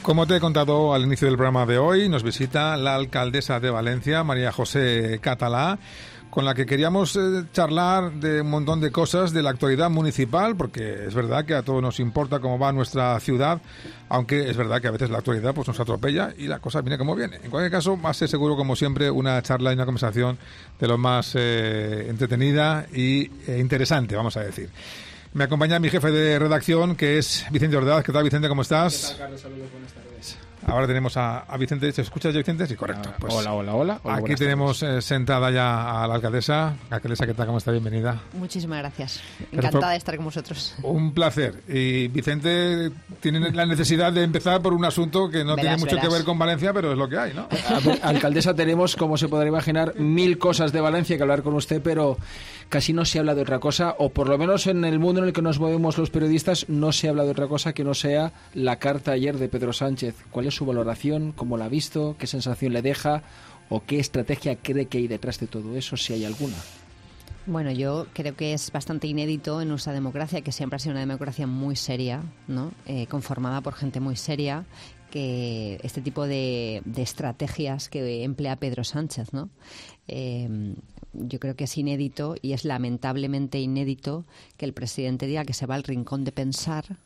Como te he contado al inicio del programa de hoy, nos visita la alcaldesa de Valencia, María José Catalá, con la que queríamos charlar de un montón de cosas de la actualidad municipal, porque es verdad que a todos nos importa cómo va nuestra ciudad, aunque es verdad que a veces la actualidad pues nos atropella y la cosa viene como viene. En cualquier caso, va a ser seguro, como siempre, una charla y una conversación de lo más entretenida y interesante, vamos a decir. Me acompaña mi jefe de redacción, que es Vicente Ordaz. ¿Qué tal, Vicente? ¿Cómo estás? ¿Qué tal, Carlos? Saludos, buenas tardes. Ahora tenemos a Vicente. ¿Se escucha ya, Vicente? Sí, correcto. Pues hola. Aquí tenemos sentada ya a la alcaldesa. Alcaldesa, ¿qué tal? ¿Cómo está? Bienvenida. Muchísimas gracias. Encantada de estar con vosotros. Un placer. Y Vicente tiene la necesidad de empezar por un asunto que no tiene mucho que ver con Valencia, pero es lo que hay, ¿no? Alcaldesa, tenemos, como se podrá imaginar, 1000 cosas de Valencia que hablar con usted, pero casi no se habla de otra cosa, o por lo menos en el mundo en el que nos movemos los periodistas, no se habla de otra cosa que no sea la carta ayer de Pedro Sánchez. ¿Cuál es su valoración? ¿Cómo la ha visto? ¿Qué sensación le deja? ¿O qué estrategia cree que hay detrás de todo eso, si hay alguna? Bueno, yo creo que es bastante inédito en nuestra democracia, que siempre ha sido una democracia muy seria, ¿no? Conformada por gente muy seria, que este tipo de estrategias que emplea Pedro Sánchez, ¿no? Yo creo que es inédito y es lamentablemente inédito que el presidente diga que se va al rincón de pensar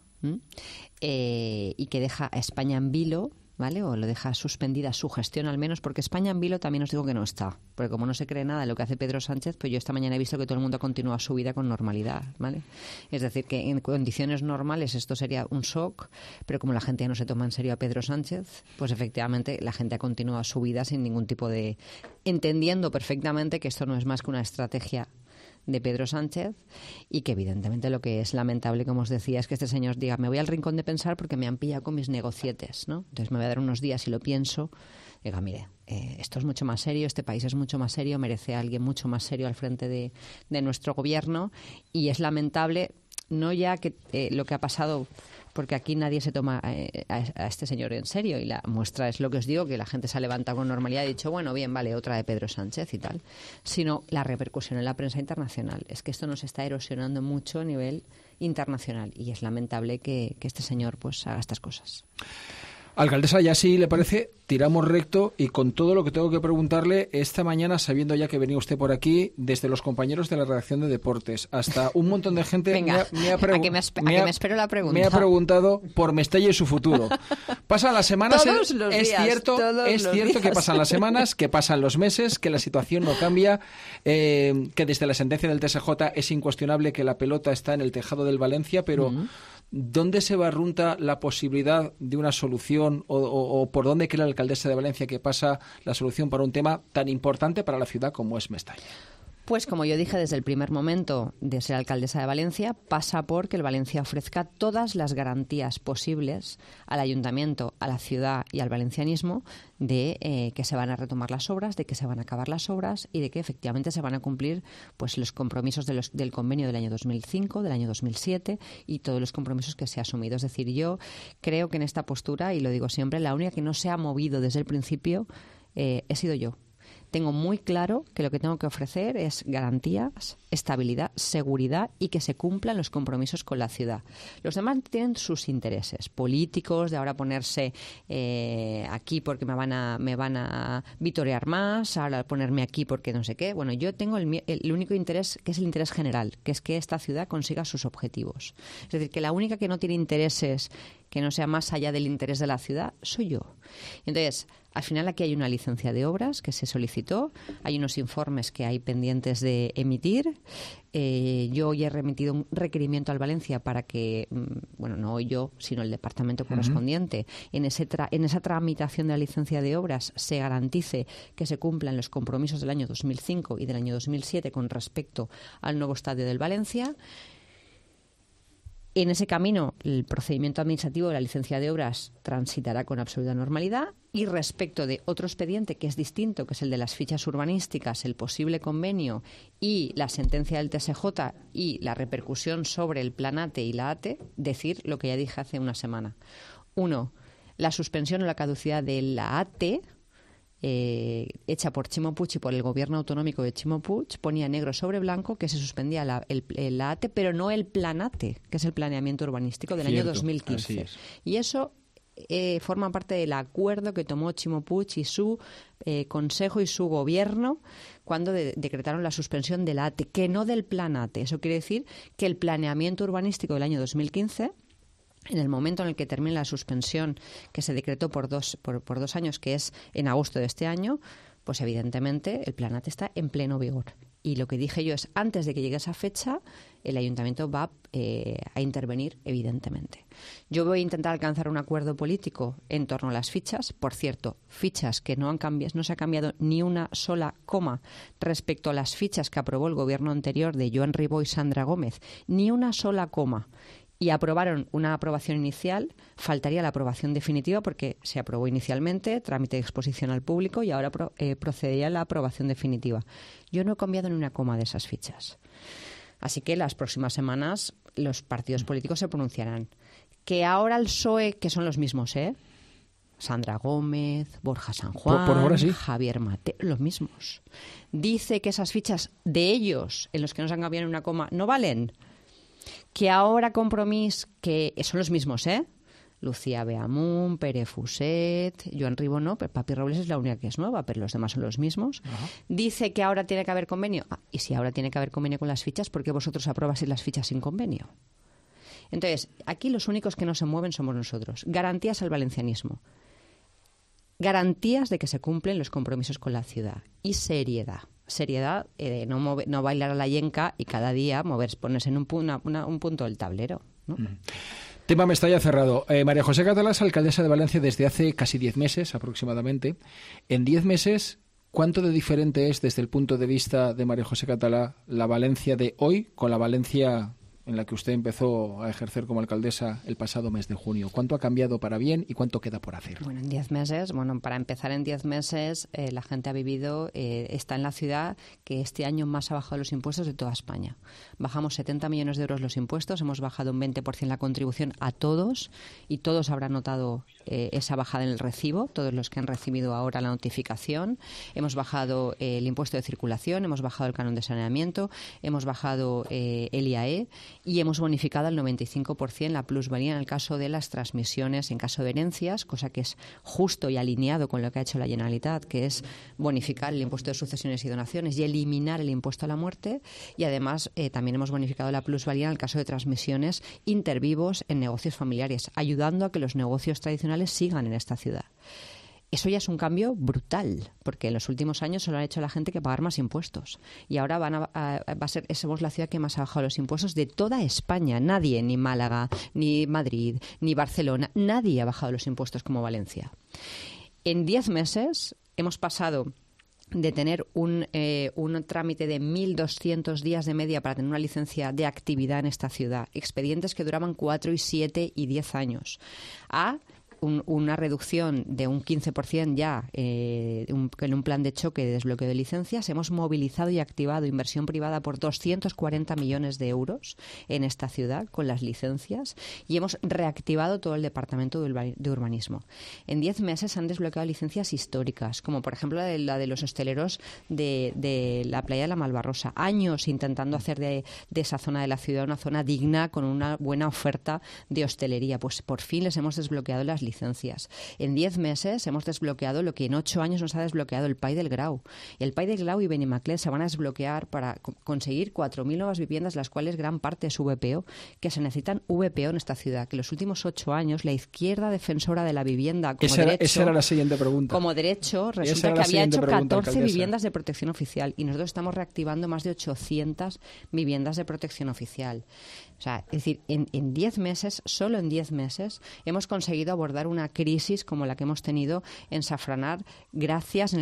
y que deja a España en vilo, ¿vale? O lo deja suspendida su gestión al menos, porque España en vilo también os digo que no está, porque como no se cree nada de lo que hace Pedro Sánchez, pues yo esta mañana he visto que todo el mundo continúa su vida con normalidad, ¿vale? Es decir, que en condiciones normales esto sería un shock, pero como la gente ya no se toma en serio a Pedro Sánchez, pues efectivamente la gente ha continuado su vida sin ningún tipo de... entendiendo perfectamente que esto no es más que una estrategia de Pedro Sánchez y que evidentemente lo que es lamentable, como os decía, es que este señor diga, me voy al rincón de pensar porque me han pillado con mis negocietes, ¿no? Entonces me voy a dar unos días y lo pienso. Diga, mire, esto es mucho más serio, este país es mucho más serio, merece a alguien mucho más serio al frente de nuestro gobierno, y es lamentable, no ya que lo que ha pasado, porque aquí nadie se toma a este señor en serio, y la muestra es lo que os digo, que la gente se ha levantado con normalidad y ha dicho, bueno, bien, vale, otra de Pedro Sánchez y tal, sino la repercusión en la prensa internacional. Es que esto nos está erosionando mucho a nivel internacional y es lamentable que este señor pues haga estas cosas. Alcaldesa, ya si le parece, tiramos recto y con todo lo que tengo que preguntarle esta mañana, sabiendo ya que venía usted por aquí, desde los compañeros de la redacción de deportes hasta un montón de gente. Venga, ¿a que me espero la pregunta? Me ha preguntado por Mestalla y su futuro. Pasan las semanas, todos los días, es cierto que pasan las semanas, que pasan los meses, que la situación no cambia, que desde la sentencia del TSJ es incuestionable que la pelota está en el tejado del Valencia, pero ¿dónde se barrunta la posibilidad de una solución o por dónde cree la alcaldesa de Valencia que pasa la solución para un tema tan importante para la ciudad como es Mestalla? Pues como yo dije desde el primer momento de ser alcaldesa de Valencia, pasa por que el Valencia ofrezca todas las garantías posibles al ayuntamiento, a la ciudad y al valencianismo de que se van a retomar las obras, de que se van a acabar las obras y de que efectivamente se van a cumplir pues los compromisos del convenio del año 2005, del año 2007 y todos los compromisos que se ha asumido. Es decir, yo creo que en esta postura, y lo digo siempre, la única que no se ha movido desde el principio he sido yo. Tengo muy claro que lo que tengo que ofrecer es garantías, estabilidad, seguridad y que se cumplan los compromisos con la ciudad. Los demás tienen sus intereses políticos, de ahora ponerse aquí porque me van a vitorear más, ahora ponerme aquí porque no sé qué. Bueno, yo tengo el único interés, que es el interés general, que es que esta ciudad consiga sus objetivos. Es decir, que la única que no tiene intereses que no sea más allá del interés de la ciudad soy yo. Entonces, al final aquí hay una licencia de obras que se solicitó, hay unos informes que hay pendientes de emitir. Yo hoy he remitido un requerimiento al Valencia para que, bueno, no yo, sino el departamento correspondiente, en esa tramitación de la licencia de obras se garantice que se cumplan los compromisos del año 2005 y del año 2007 con respecto al nuevo estadio del Valencia. En ese camino, el procedimiento administrativo de la licencia de obras transitará con absoluta normalidad, y respecto de otro expediente que es distinto, que es el de las fichas urbanísticas, el posible convenio y la sentencia del TSJ y la repercusión sobre el plan ATE y la ATE, decir lo que ya dije hace una semana. 1. La suspensión o la caducidad de la ATE hecha por Ximo Puig y por el gobierno autonómico de Ximo Puig, ponía negro sobre blanco que se suspendía la ATE, pero no el plan ATE, que es el planeamiento urbanístico del año 2015. Y eso forma parte del acuerdo que tomó Ximo Puig y su Consejo y su Gobierno cuando decretaron la suspensión del ATE, que no del Plan ATE. Eso quiere decir que el planeamiento urbanístico del año 2015, en el momento en el que termine la suspensión que se decretó por 2 años, que es en agosto de este año, pues evidentemente el Plan ATE está en pleno vigor. Y lo que dije yo es, antes de que llegue esa fecha, el ayuntamiento va a intervenir, evidentemente. Yo voy a intentar alcanzar un acuerdo político en torno a las fichas. Por cierto, fichas que no se ha cambiado ni una sola coma respecto a las fichas que aprobó el gobierno anterior de Joan Ribó y Sandra Gómez. Ni una sola coma. Y aprobaron una aprobación inicial, faltaría la aprobación definitiva porque se aprobó inicialmente, trámite de exposición al público y ahora procedería la aprobación definitiva. Yo no he cambiado ni una coma de esas fichas. Así que las próximas semanas los partidos políticos se pronunciarán. Que ahora el PSOE, que son los mismos, Sandra Gómez, Borja San Juan, por ahora sí. Javier Mateo, los mismos. Dice que esas fichas de ellos, en los que no se han cambiado ni una coma, no valen. Que ahora Compromís, que son los mismos, Lucía Beamun, Pere Fuset, Joan Ribó no, pero Papi Robles es la única que es nueva, pero los demás son los mismos. Ajá. Dice que ahora tiene que haber convenio. Y si ahora tiene que haber convenio con las fichas, ¿por qué vosotros aprobáis las fichas sin convenio? Entonces, aquí los únicos que no se mueven somos nosotros. Garantías al valencianismo. Garantías de que se cumplen los compromisos con la ciudad. Y seriedad. Seriedad, no bailar a la yenca y cada día ponerse en un punto del tablero, ¿no? Tema Mestalla cerrado. María José Catalá es alcaldesa de Valencia desde hace casi 10 meses aproximadamente. En 10 meses, ¿cuánto de diferente es desde el punto de vista de María José Catalá la Valencia de hoy con la Valencia en la que usted empezó a ejercer como alcaldesa el pasado mes de junio? ¿Cuánto ha cambiado para bien y cuánto queda por hacer? Bueno, en 10 meses, para empezar, en 10 meses la gente ha vivido, está en la ciudad que este año más ha bajado los impuestos de toda España. Bajamos 70 millones de euros los impuestos, hemos bajado un 20% la contribución a todos y todos habrán notado esa bajada en el recibo, todos los que han recibido ahora la notificación. Hemos bajado el impuesto de circulación, hemos bajado el canon de saneamiento, hemos bajado el IAE y hemos bonificado al 95% la plusvalía en el caso de las transmisiones, en caso de herencias, cosa que es justo y alineado con lo que ha hecho la Generalitat, que es bonificar el impuesto de sucesiones y donaciones y eliminar el impuesto a la muerte. Y además también hemos bonificado la plusvalía en el caso de transmisiones intervivos en negocios familiares, ayudando a que los negocios tradicionales sigan en esta ciudad. Eso ya es un cambio brutal, porque en los últimos años solo han hecho a la gente que pagar más impuestos. Y ahora somos la ciudad que más ha bajado los impuestos de toda España. Nadie, ni Málaga, ni Madrid, ni Barcelona, nadie ha bajado los impuestos como Valencia. En 10 meses hemos pasado de tener un trámite de 1.200 días de media para tener una licencia de actividad en esta ciudad, expedientes que duraban 4, 7 y 10 años, a una reducción de un 15% ya en un plan de choque de desbloqueo de licencias. Hemos movilizado y activado inversión privada por 240 millones de euros en esta ciudad con las licencias y hemos reactivado todo el departamento de urbanismo. En 10 meses han desbloqueado licencias históricas, como por ejemplo la de los hosteleros de la playa de la Malvarrosa. Años intentando hacer de esa zona de la ciudad una zona digna con una buena oferta de hostelería. Pues por fin les hemos desbloqueado las licencias. En 10 meses hemos desbloqueado lo que en 8 años nos ha desbloqueado el PAI del Grau. El PAI del Grau y Benimaclet se van a desbloquear para conseguir 4.000 nuevas viviendas, las cuales gran parte es VPO, que se necesitan VPO en esta ciudad, que en los últimos 8 años la izquierda defensora de la vivienda como derecho... Esa era la siguiente pregunta. Como derecho, resulta que había hecho 14 viviendas de protección oficial y nosotros estamos reactivando más de 800 viviendas de protección oficial. O sea, es decir, en 10 meses, solo en 10 meses, hemos conseguido abordar una crisis como la que hemos tenido en Safranar, gracias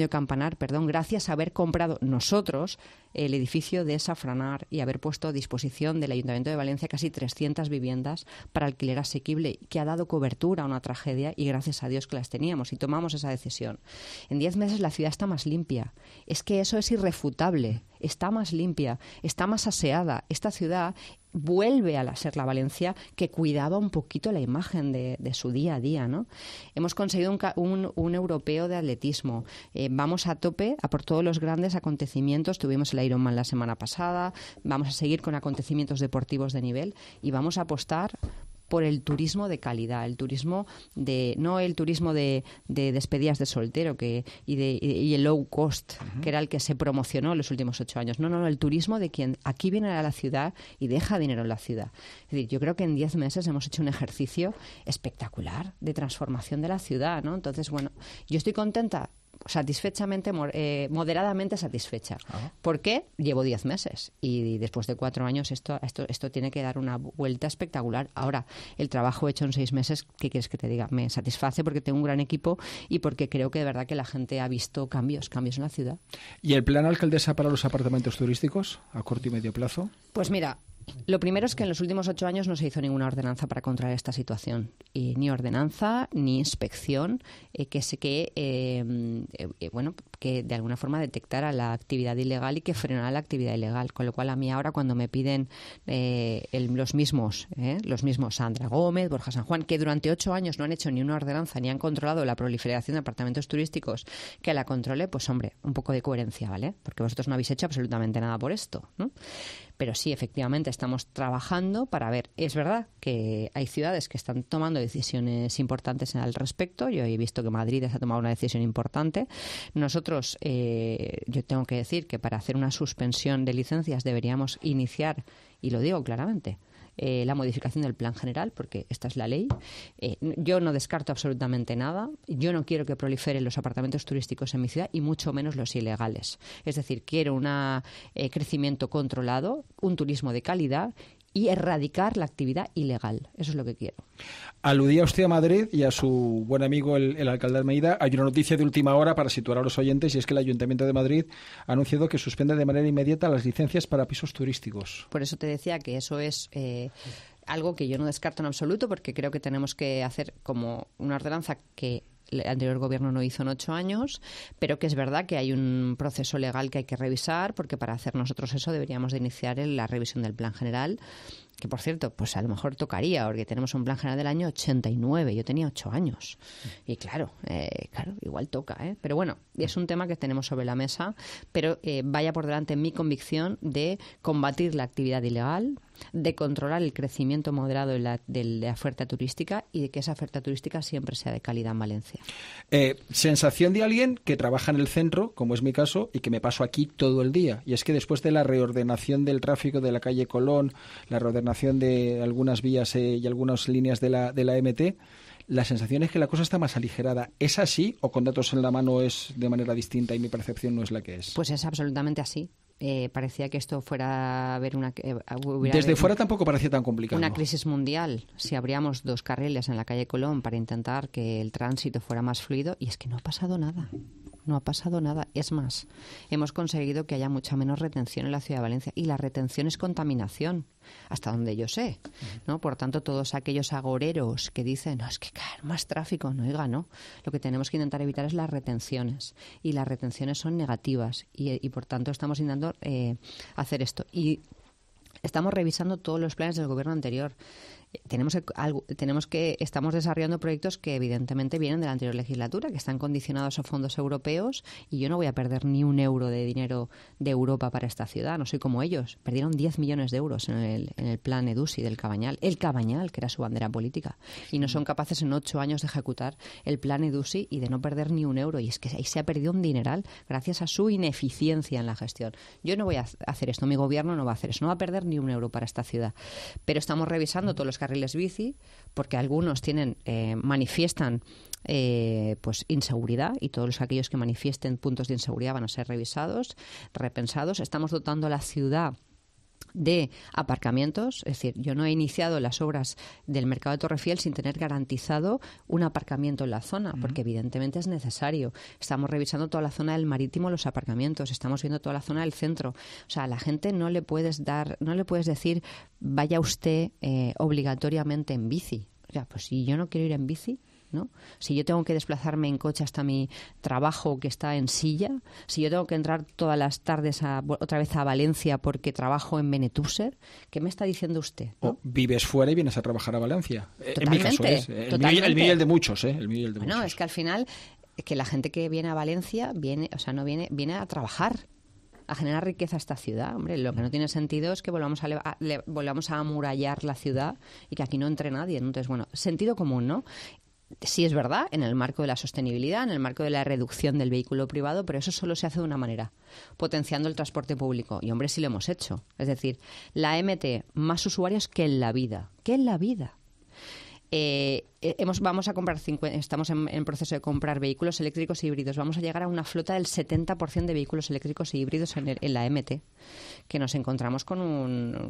a haber comprado nosotros el edificio de Safranar y haber puesto a disposición del Ayuntamiento de Valencia casi 300 viviendas para alquiler asequible, que ha dado cobertura a una tragedia y gracias a Dios que las teníamos y tomamos esa decisión. En 10 meses la ciudad está más limpia. Es que eso es irrefutable. Está más limpia, está más aseada. Esta ciudad vuelve a ser la Valencia que cuidaba un poquito la imagen de su día a día, ¿no? Hemos conseguido un europeo de atletismo. Vamos a tope a por todos los grandes acontecimientos. Tuvimos el Ironman la semana pasada. Vamos a seguir con acontecimientos deportivos de nivel y vamos a apostar por el turismo de calidad, el turismo no el turismo de despedidas de soltero y el low cost, que era el que se promocionó en los últimos 8 años. No, el turismo de quien aquí viene a la ciudad y deja dinero en la ciudad. Es decir, yo creo que en 10 meses hemos hecho un ejercicio espectacular de transformación de la ciudad, ¿no? Entonces, bueno, yo estoy contenta, moderadamente satisfecha. ¿Por qué? Llevo 10 meses y después de 4 años esto tiene que dar una vuelta espectacular. Ahora, el trabajo hecho en 6 meses, ¿qué quieres que te diga? Me satisface porque tengo un gran equipo y porque creo que de verdad que la gente ha visto cambios en la ciudad. ¿Y el plan, alcaldesa, para los apartamentos turísticos a corto y medio plazo? Pues mira, lo primero es que en los últimos 8 años no se hizo ninguna ordenanza para controlar esta situación. Y ni ordenanza ni inspección que de alguna forma detectara la actividad ilegal y que frenara la actividad ilegal. Con lo cual, a mí ahora cuando me piden los mismos Sandra Gómez, Borja San Juan, que durante 8 años no han hecho ni una ordenanza ni han controlado la proliferación de apartamentos turísticos, que la controle, pues hombre, un poco de coherencia, ¿vale? Porque vosotros no habéis hecho absolutamente nada por esto, ¿no? Pero sí, efectivamente, estamos trabajando para ver. Es verdad que hay ciudades que están tomando decisiones importantes al respecto. Yo he visto que Madrid ha tomado una decisión importante. Nosotros, yo tengo que decir que para hacer una suspensión de licencias deberíamos iniciar, y lo digo claramente, la modificación del plan general, porque esta es la ley. Yo no descarto absolutamente nada. Yo no quiero que proliferen los apartamentos turísticos en mi ciudad y mucho menos los ilegales. Es decir, quiero un crecimiento controlado, un turismo de calidad y erradicar la actividad ilegal. Eso es lo que quiero. Aludía usted a Madrid y a su buen amigo el alcalde de Almeida. Hay una noticia de última hora para situar a los oyentes, y es que el Ayuntamiento de Madrid ha anunciado que suspende de manera inmediata las licencias para pisos turísticos. Por eso te decía que eso es algo que yo no descarto en absoluto, porque creo que tenemos que hacer como una ordenanza que el anterior gobierno no hizo en 8 años, pero que es verdad que hay un proceso legal que hay que revisar, porque para hacer nosotros eso deberíamos de iniciar la revisión del plan general, que por cierto, pues a lo mejor tocaría, porque tenemos un plan general del año 89, yo tenía 8 años, y claro, igual toca, pero bueno, es un tema que tenemos sobre la mesa, pero vaya por delante mi convicción de combatir la actividad ilegal, de controlar el crecimiento moderado de la oferta turística y de que esa oferta turística siempre sea de calidad en Valencia. Sensación de alguien que trabaja en el centro, como es mi caso, y que me paso aquí todo el día. Y es que después de la reordenación del tráfico de la calle Colón, la reordenación de algunas vías y algunas líneas de la MT, la sensación es que la cosa está más aligerada. ¿Es así o con datos en la mano es de manera distinta y mi percepción no es la que es? Pues es absolutamente así. Parecía que esto fuera a haber Desde fuera tampoco parecía tan complicado. Una crisis mundial. Si abríamos 2 carriles en la calle Colón para intentar que el tránsito fuera más fluido, y es que no ha pasado nada. No ha pasado nada. Es más, hemos conseguido que haya mucha menos retención en la ciudad de Valencia. Y la retención es contaminación, hasta donde yo sé, ¿no? Por tanto, todos aquellos agoreros que dicen, no, es que claro, más tráfico, no, oiga, no. Lo que tenemos que intentar evitar es las retenciones. Y las retenciones son negativas. Y por tanto, estamos intentando hacer esto. Y estamos revisando todos los planes del gobierno anterior. Estamos desarrollando proyectos que evidentemente vienen de la anterior legislatura, que están condicionados a fondos europeos, y yo no voy a perder ni un euro de dinero de Europa para esta ciudad. No soy como ellos. Perdieron 10 millones de euros en el plan EDUSI del Cabañal. El Cabañal, que era su bandera política. Y no son capaces en 8 años de ejecutar el plan EDUSI y de no perder ni un euro. Y es que ahí se ha perdido un dineral gracias a su ineficiencia en la gestión. Yo no voy a hacer esto. Mi gobierno no va a hacer eso. No va a perder ni un euro para esta ciudad. Pero estamos revisando todos los carriles bici, porque algunos manifiestan pues inseguridad, y todos aquellos que manifiesten puntos de inseguridad van a ser revisados, repensados. Estamos dotando a la ciudad de aparcamientos, es decir, yo no he iniciado las obras del mercado de Torrefiel sin tener garantizado un aparcamiento en la zona, porque evidentemente es necesario. Estamos revisando toda la zona del Marítimo, los aparcamientos, estamos viendo toda la zona del centro. O sea, a la gente no le puedes decir vaya usted obligatoriamente en bici. O sea, pues si yo no quiero ir en bici, ¿no? Si yo tengo que desplazarme en coche hasta mi trabajo que está en Silla, si yo tengo que entrar todas las tardes otra vez a Valencia porque trabajo en Benetúser, ¿qué me está diciendo usted? ¿No? O vives fuera y vienes a trabajar a Valencia. Totalmente, en mi caso es. El mío y el de muchos. Es que al final, que la gente que viene a Valencia viene a trabajar. a generar riqueza a esta ciudad. Hombre, lo que no tiene sentido es que volvamos a amurallar la ciudad y que aquí no entre nadie. Entonces, bueno, sentido común, ¿no? Sí es verdad, en el marco de la sostenibilidad, en el marco de la reducción del vehículo privado, pero eso solo se hace de una manera, potenciando el transporte público. Y, hombre, sí lo hemos hecho. Es decir, la MT, más usuarios que en la vida. ¿Qué en la vida? Vamos a comprar estamos en proceso de comprar vehículos eléctricos e híbridos. Vamos a llegar a una flota del 70% de vehículos eléctricos e híbridos en la MT, que nos encontramos con un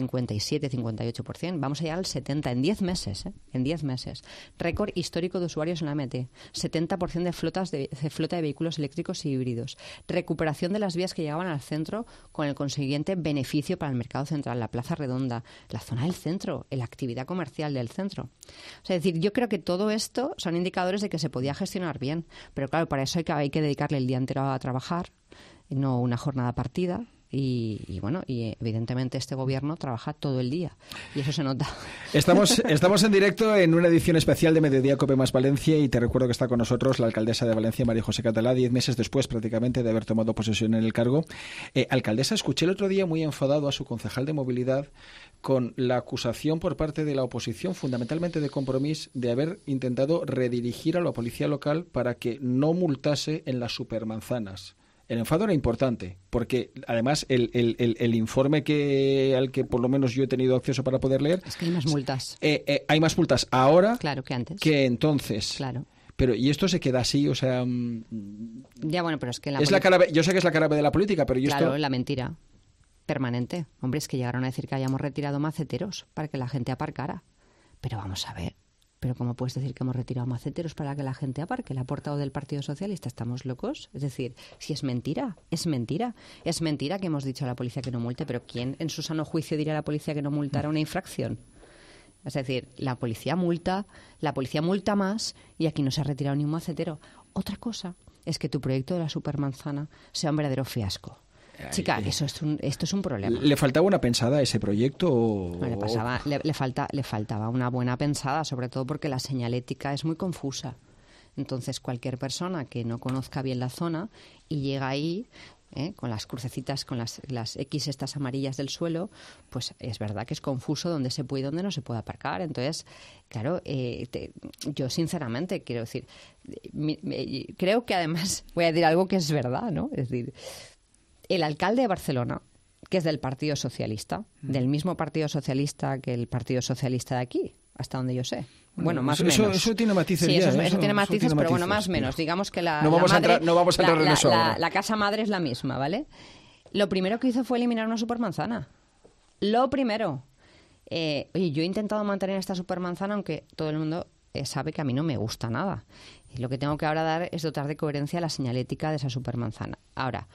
57-58%. Vamos a llegar al 70% en 10 meses. En 10 meses. Récord histórico de usuarios en la MT. 70% de flota de vehículos eléctricos e híbridos. Recuperación de las vías que llegaban al centro con el consiguiente beneficio para el mercado central, la Plaza Redonda, la zona del centro, la actividad comercial del centro. O sea, es decir, yo creo que todo esto son indicadores de que se podía gestionar bien, pero claro, para eso hay que dedicarle el día entero a trabajar, no una jornada partida. Y bueno, y evidentemente este gobierno trabaja todo el día y eso se nota. Estamos en directo en una edición especial de Mediodía Cope más Valencia y te recuerdo que está con nosotros la alcaldesa de Valencia, María José Catalá, 10 meses después prácticamente de haber tomado posesión en el cargo. Alcaldesa, escuché el otro día muy enfadado a su concejal de movilidad con la acusación por parte de la oposición, fundamentalmente de Compromís, de haber intentado redirigir a la policía local para que no multase en las supermanzanas. El enfado era importante, porque además el informe al que por lo menos yo he tenido acceso para poder leer... Es que hay más multas. Hay más multas ahora, claro, que antes. Que entonces. Claro. Pero, ¿y esto se queda así? O sea... Ya, bueno, pero es que... yo sé que es la cara B de la política, pero yo claro, la mentira permanente. Hombre, es que llegaron a decir que hayamos retirado maceteros para que la gente aparcara. Pero vamos a ver... Pero ¿cómo puedes decir que hemos retirado maceteros para que la gente aparque? ¿La ha aportado del Partido Socialista? ¿Estamos locos? Es decir, si es mentira, es mentira. Es mentira que hemos dicho a la policía que no multe, pero ¿quién en su sano juicio diría a la policía que no multara una infracción? Es decir, la policía multa más y aquí no se ha retirado ni un macetero. Otra cosa es que tu proyecto de la supermanzana sea un verdadero fiasco. Chica, esto es un problema. ¿Le faltaba una pensada a ese proyecto? No, le faltaba una buena pensada, sobre todo porque la señalética es muy confusa. Entonces, cualquier persona que no conozca bien la zona y llega ahí con las crucecitas, con las X estas amarillas del suelo, pues es verdad que es confuso dónde se puede y dónde no se puede aparcar. Entonces, claro, yo sinceramente quiero decir, creo que además voy a decir algo que es verdad, ¿no? Es decir, el alcalde de Barcelona, que es del Partido Socialista, del mismo Partido Socialista que el Partido Socialista de aquí, hasta donde yo sé. Bueno, más o menos. Eso tiene matices. Sí, ya, eso tiene matices, pero bueno, más o menos. Digamos que no vamos a entrar en eso ahora. La casa madre es la misma, ¿vale? Lo primero que hizo fue eliminar una supermanzana. Lo primero. Oye, yo he intentado mantener esta supermanzana, aunque todo el mundo sabe que a mí no me gusta nada. Y lo que tengo que ahora dar es dotar de coherencia a la señalética de esa supermanzana. Ahora,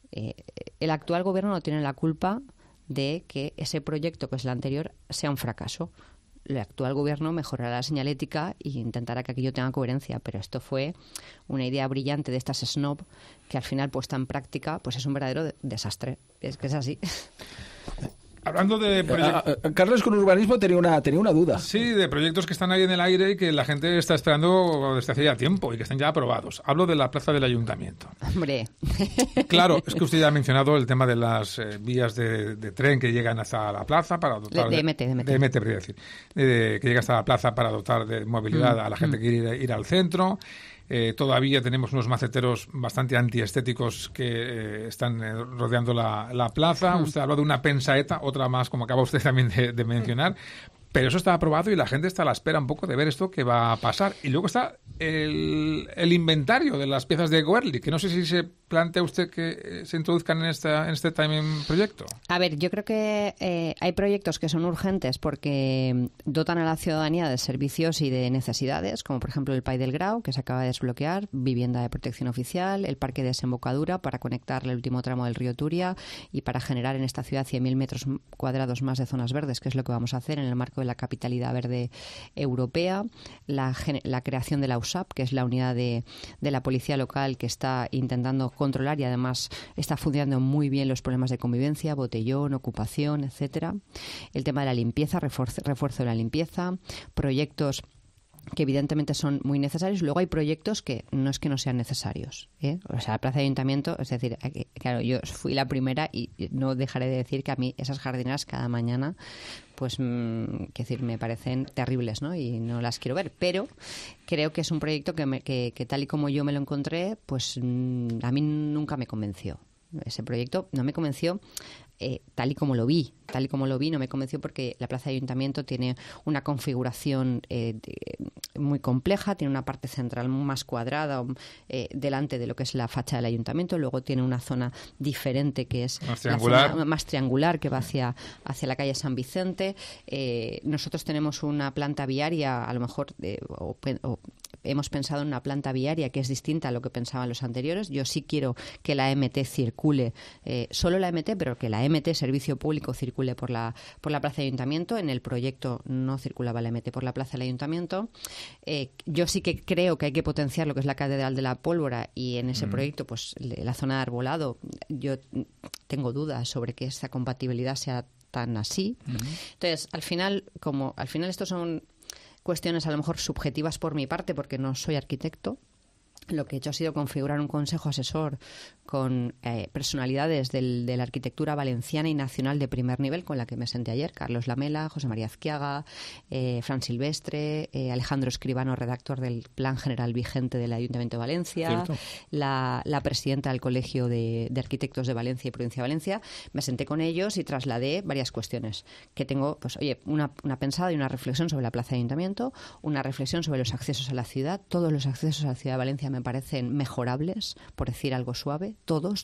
el actual gobierno no tiene la culpa de que ese proyecto, que es el anterior, sea un fracaso. El actual gobierno mejorará la señalética e intentará que aquello tenga coherencia, pero esto fue una idea brillante de estas snob que al final puesta en práctica pues es un verdadero desastre. Es que es así. Hablando de Carlos, con urbanismo tenía una duda. Sí, de proyectos que están ahí en el aire y que la gente está esperando desde hace ya tiempo y que están ya aprobados. Hablo de la plaza del Ayuntamiento. Hombre. Claro, es que usted ya ha mencionado el tema de las vías de tren que llegan hasta la plaza para dotar de MT, podría decir, que llega hasta la plaza para dotar de movilidad a la gente que quiere ir al centro. Todavía tenemos unos maceteros bastante antiestéticos que están rodeando la plaza. Usted habla de una pensaeta, otra más, como acaba usted también de mencionar. Pero eso está aprobado y la gente está a la espera un poco de ver esto que va a pasar. Y luego está el inventario de las piezas de Goerli, que no sé si se plantea usted que se introduzcan en este timing proyecto. A ver, yo creo que hay proyectos que son urgentes porque dotan a la ciudadanía de servicios y de necesidades, como por ejemplo el PAI del Grau, que se acaba de desbloquear, vivienda de protección oficial, el parque de desembocadura para conectar el último tramo del río Turia y para generar en esta ciudad 100.000 metros cuadrados más de zonas verdes, que es lo que vamos a hacer en el marco de la capitalidad verde europea, la creación de la USAP, que es la unidad de la policía local que está intentando controlar y además está funcionando muy bien los problemas de convivencia, botellón, ocupación, etcétera. El tema de la limpieza, refuerzo de la limpieza, proyectos que evidentemente son muy necesarios. Luego hay proyectos que no es que no sean necesarios, ¿eh? O sea, la Plaza de Ayuntamiento, es decir, claro, yo fui la primera y no dejaré de decir que a mí esas jardineras cada mañana, pues, quiero decir, me parecen terribles, ¿no? Y no las quiero ver, pero creo que es un proyecto que tal y como yo me lo encontré, pues a mí nunca me convenció. Ese proyecto no me convenció tal y como lo vi, no me convenció porque la Plaza de Ayuntamiento tiene una configuración muy compleja, tiene una parte central más cuadrada delante de lo que es la fachada del Ayuntamiento, luego tiene una zona diferente que es la zona más triangular que va hacia la calle San Vicente. Nosotros tenemos una planta viaria, a lo mejor hemos pensado en una planta viaria que es distinta a lo que pensaban los anteriores. Yo sí quiero que la MT circule, solo la MT, pero que la MT, servicio público, circule por la Plaza de Ayuntamiento. En el proyecto no circulaba la MT por la Plaza del Ayuntamiento. Yo sí que creo que hay que potenciar lo que es la Catedral de la Pólvora y en ese proyecto, pues la zona de arbolado, yo tengo dudas sobre que esa compatibilidad sea tan así. Entonces, al final estos son cuestiones a lo mejor subjetivas por mi parte porque no soy arquitecto. Lo que he hecho ha sido configurar un consejo asesor con personalidades de la arquitectura valenciana y nacional de primer nivel con la que me senté ayer. Carlos Lamela, José María Azquiaga, Fran Silvestre, Alejandro Escribano, redactor del Plan General vigente del Ayuntamiento de Valencia, la presidenta del Colegio de Arquitectos de Valencia y Provincia de Valencia. Me senté con ellos y trasladé varias cuestiones. Que tengo, pues oye, una pensada y una reflexión sobre la Plaza de Ayuntamiento, una reflexión sobre los accesos a la ciudad. Todos los accesos a la ciudad de Valencia me parecen mejorables, por decir algo suave, todos.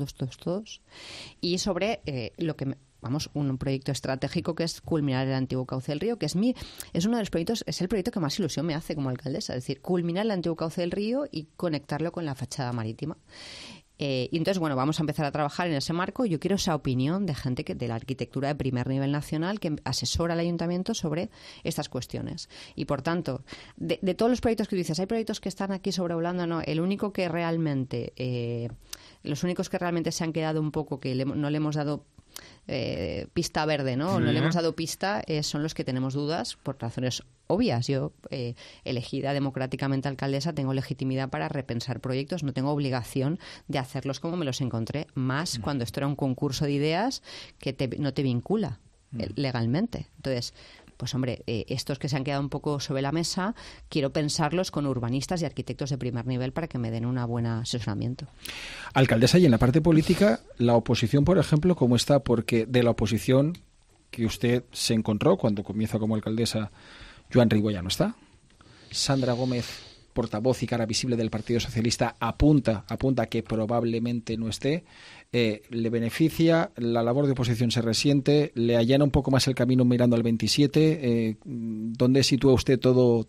Y sobre un proyecto estratégico que es culminar el antiguo cauce del río, que es uno de los proyectos, es el proyecto que más ilusión me hace como alcaldesa, es decir, culminar el antiguo cauce del río y conectarlo con la fachada marítima. Y entonces, bueno, vamos a empezar a trabajar en ese marco. Yo quiero esa opinión de gente de la arquitectura de primer nivel nacional que asesora al ayuntamiento sobre estas cuestiones. Y, por tanto, de todos los proyectos que tú dices, hay proyectos que están aquí sobrevolando, no. Los únicos que realmente se han quedado un poco, que no le hemos dado pista verde, ¿no? Sí. No le hemos dado pista, son los que tenemos dudas por razones obvias. Yo, elegida democráticamente alcaldesa, tengo legitimidad para repensar proyectos, no tengo obligación de hacerlos como me los encontré, más cuando esto era un concurso de ideas que no te vincula legalmente. Entonces, pues hombre, estos que se han quedado un poco sobre la mesa, quiero pensarlos con urbanistas y arquitectos de primer nivel para que me den un buen asesoramiento. Alcaldesa, y en la parte política, la oposición, por ejemplo, ¿cómo está? Porque de la oposición que usted se encontró cuando comienza como alcaldesa, Joan Ribó ya no está. Sandra Gómez, portavoz y cara visible del Partido Socialista, apunta que probablemente no esté. Le beneficia, la labor de oposición se resiente, le allana un poco más el camino mirando al 27. ¿Dónde sitúa usted todo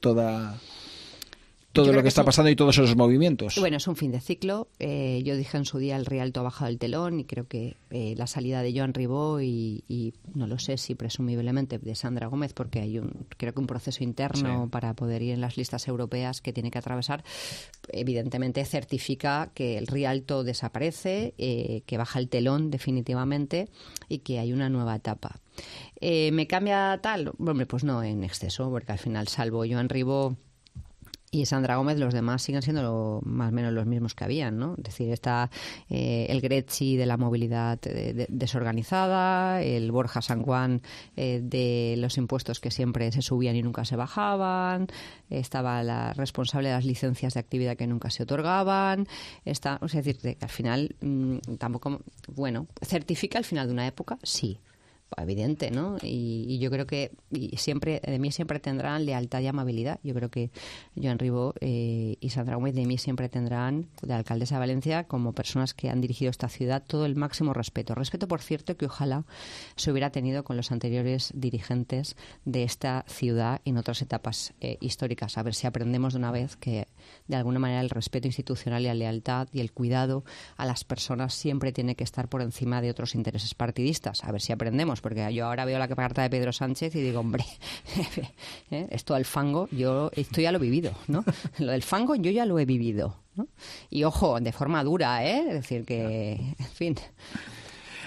lo que está pasando y todos esos movimientos? Bueno, es un fin de ciclo. Yo dije en su día el Rialto ha bajado el telón y creo que la salida de Joan Ribó y no lo sé si presumiblemente de Sandra Gómez, porque hay creo que un proceso interno para poder ir en las listas europeas que tiene que atravesar, evidentemente certifica que el Rialto desaparece, que baja el telón definitivamente y que hay una nueva etapa. ¿Me cambia tal? Hombre, pues no en exceso, porque al final, salvo Joan Ribó y Sandra Gómez, los demás siguen siendo más o menos los mismos que habían, ¿no? Es decir, está el Gretzi de la movilidad desorganizada, el Borja San Juan de los impuestos que siempre se subían y nunca se bajaban, estaba la responsable de las licencias de actividad que nunca se otorgaban, es decir, que al final tampoco, bueno, certifica el final de una época, sí. Evidente, ¿no? Y yo creo que de mí siempre tendrán lealtad y amabilidad. Yo creo que Joan Ribó y Sandra Gómez de mí siempre tendrán, de la alcaldesa de Valencia, como personas que han dirigido esta ciudad, todo el máximo respeto. Respeto, por cierto, que ojalá se hubiera tenido con los anteriores dirigentes de esta ciudad en otras etapas históricas. A ver si aprendemos de una vez que, de alguna manera, el respeto institucional y la lealtad y el cuidado a las personas siempre tiene que estar por encima de otros intereses partidistas. A ver si aprendemos, porque yo ahora veo la carta de Pedro Sánchez y digo, hombre, esto del fango, esto ya lo he vivido, ¿no? Lo del fango yo ya lo he vivido, ¿no? Y ojo, de forma dura, es decir que, en fin.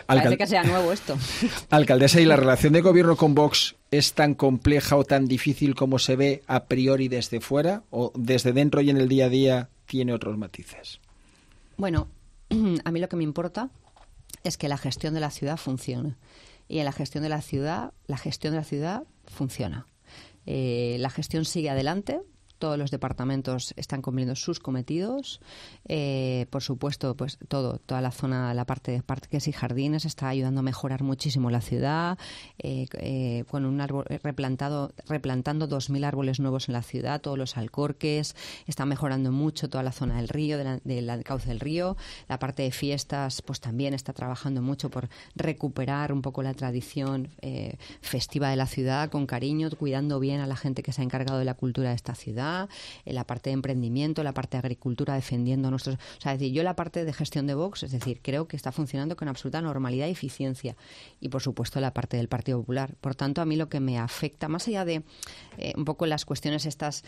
Parece que sea nuevo esto. Alcaldesa, ¿y la relación de gobierno con Vox es tan compleja o tan difícil como se ve a priori desde fuera? ¿O desde dentro y en el día a día tiene otros matices? Bueno, a mí lo que me importa es que la gestión de la ciudad funcione. Y en la gestión de la ciudad funciona. La gestión sigue adelante. Todos los departamentos están cumpliendo sus cometidos. Por supuesto, pues toda la zona, la parte de parques y jardines está ayudando a mejorar muchísimo la ciudad. Con un árbol replantando 2.000 árboles nuevos en la ciudad, todos los alcorques. Está mejorando mucho toda la zona del río, del cauce del río. La parte de fiestas, pues también está trabajando mucho por recuperar un poco la tradición festiva de la ciudad, con cariño, cuidando bien a la gente que se ha encargado de la cultura de esta ciudad. La parte de emprendimiento, la parte de agricultura, defendiendo nuestros... O sea, es decir, yo la parte de gestión de Vox, es decir, creo que está funcionando con absoluta normalidad y eficiencia. Y, por supuesto, la parte del Partido Popular. Por tanto, a mí lo que me afecta, más allá de un poco las cuestiones estas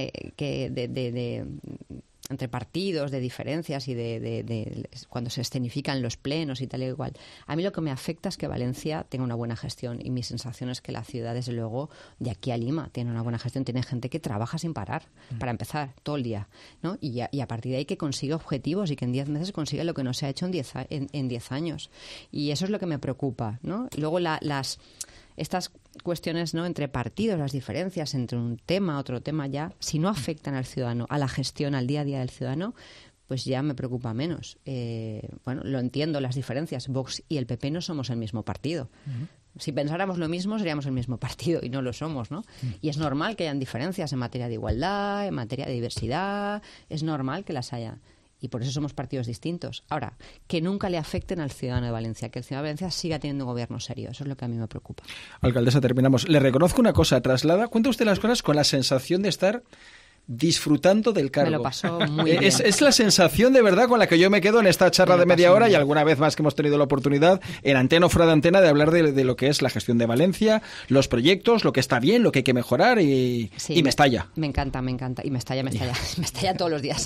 entre partidos, de diferencias y de cuando se escenifican los plenos y tal y igual. A mí lo que me afecta es que Valencia tenga una buena gestión, y mi sensación es que la ciudad, desde luego, de aquí a Lima, tiene una buena gestión, tiene gente que trabaja sin parar, para empezar, todo el día, ¿no? Y a partir de ahí que consigue objetivos y que en 10 meses consigue lo que no se ha hecho en 10 años. Y eso es lo que me preocupa, ¿no? Luego estas cuestiones, ¿no?, entre partidos, las diferencias entre un tema, otro tema, ya, si no afectan al ciudadano, a la gestión, al día a día del ciudadano, pues ya me preocupa menos. Bueno, lo entiendo, las diferencias. Vox y el PP no somos el mismo partido. Si pensáramos lo mismo, seríamos el mismo partido, y no lo somos, ¿no? Y es normal que hayan diferencias en materia de igualdad, en materia de diversidad, es normal que las haya. Y por eso somos partidos distintos. Ahora, que nunca le afecten al ciudadano de Valencia, que el ciudadano de Valencia siga teniendo un gobierno serio. Eso es lo que a mí me preocupa. Alcaldesa, terminamos. Le reconozco una cosa, cuenta usted las cosas con la sensación de estar disfrutando del cargo. Me lo pasó muy bien. Es la sensación de verdad con la que yo me quedo en esta charla de media hora, y alguna vez más que hemos tenido la oportunidad, en antena o fuera de antena, de hablar de lo que es la gestión de Valencia, los proyectos, lo que está bien, lo que hay que mejorar, y me estalla. Me encanta. Y me estalla. Me estalla todos los días.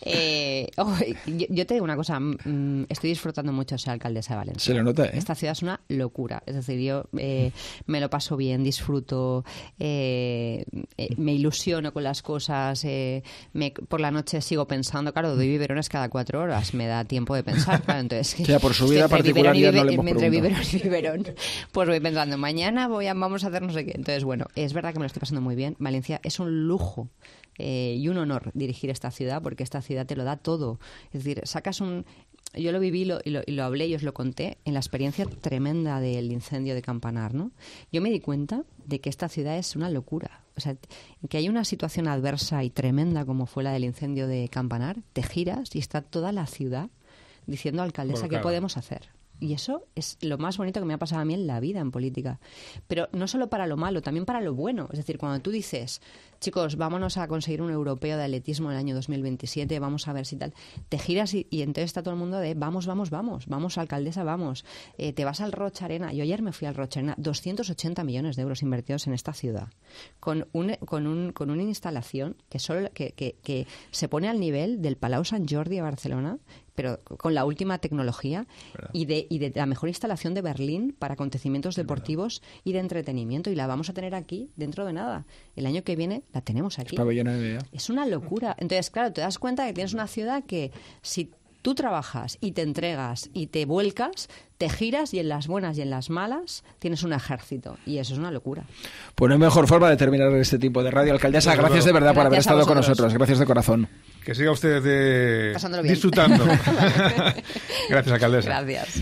Yo te digo una cosa, estoy disfrutando mucho de ser alcaldesa de Valencia. Se lo nota, ¿eh? Esta ciudad es una locura. Es decir, yo me lo paso bien, disfruto, me ilusiono con las cosas. Por la noche sigo pensando, claro, doy biberones cada 4 horas, me da tiempo de pensar, claro, entonces... Ya, por su vida particular ya no le hemos preguntado. Entre biberón, pues voy pensando, mañana vamos a hacer no sé qué. Entonces, bueno, es verdad que me lo estoy pasando muy bien. Valencia es un lujo y un honor dirigir esta ciudad, porque esta ciudad te lo da todo. Es decir, yo lo viví y lo hablé y os lo conté en la experiencia tremenda del incendio de Campanar, ¿no? Yo me di cuenta de que esta ciudad es una locura. O sea, que hay una situación adversa y tremenda como fue la del incendio de Campanar, te giras y está toda la ciudad diciendo, alcaldesa, ¿qué podemos hacer? Y eso es lo más bonito que me ha pasado a mí en la vida en política. Pero no solo para lo malo, también para lo bueno. Es decir, cuando tú dices, chicos, vámonos a conseguir un europeo de atletismo en el año 2027, vamos a ver si tal, te giras y entonces está todo el mundo de vamos, alcaldesa, vamos. Te vas al Rocha Arena. Yo ayer me fui al Rocha Arena, 280 millones de euros invertidos en esta ciudad, con una instalación que se pone al nivel del Palau Sant Jordi de Barcelona, pero con la última tecnología, y de la mejor instalación de Berlín para acontecimientos deportivos y de entretenimiento, y la vamos a tener aquí dentro de nada. El año que viene la tenemos aquí. Es una locura. Entonces, claro, te das cuenta que tienes una ciudad que, si tú trabajas y te entregas y te vuelcas, te giras, y en las buenas y en las malas tienes un ejército, y eso es una locura. Pues no hay mejor forma de terminar este tipo de radio. Alcaldesa, gracias de verdad por haber estado con nosotros. Gracias de corazón. Que siga usted disfrutando. Gracias, alcaldesa. Gracias.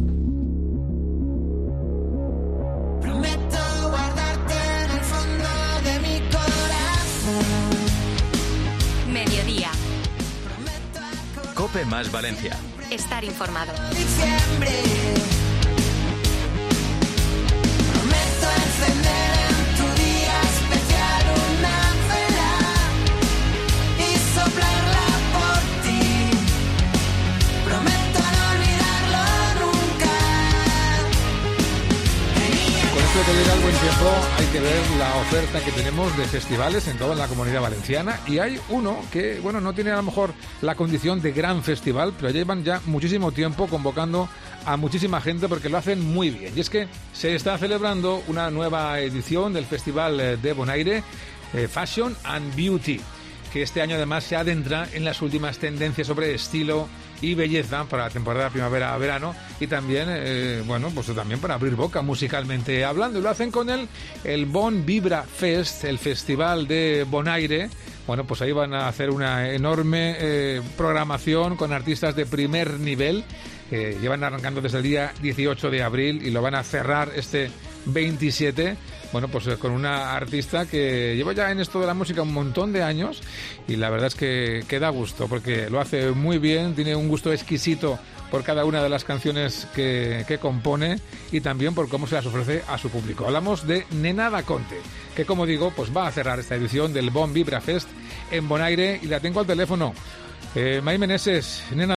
Prometo guardarte en el fondo de mi corazón. Mediodía. COPE más Valencia. Estar informado. Diciembre. Prometo encender en tu día especial una vela y soplarla por ti. Prometo no olvidarlo nunca. Con esto de que llega el buen tiempo, hay que ver la oferta que tenemos de festivales en toda la Comunidad Valenciana, y hay uno que, bueno, no tiene a lo mejor la condición de gran festival, pero llevan ya muchísimo tiempo convocando a muchísima gente porque lo hacen muy bien. Y es que se está celebrando una nueva edición del Festival de Bonaire, Fashion and Beauty, que este año además se adentra en las últimas tendencias sobre estilo y belleza para la temporada primavera-verano, y también, bueno, pues también para abrir boca musicalmente hablando. Y lo hacen con el Bon Vibra Fest, el festival de Bonaire. Bueno, pues ahí van a hacer una enorme programación con artistas de primer nivel. Llevan arrancando desde el día 18 de abril y lo van a cerrar este 27. Bueno, pues con una artista que lleva ya en esto de la música un montón de años, y la verdad es que da gusto porque lo hace muy bien, tiene un gusto exquisito por cada una de las canciones que compone, y también por cómo se las ofrece a su público. Hablamos de Nena Da Conte, que, como digo, pues va a cerrar esta edición del Bon Vibra Fest en Bonaire, y la tengo al teléfono. Mai Meneses, Nena.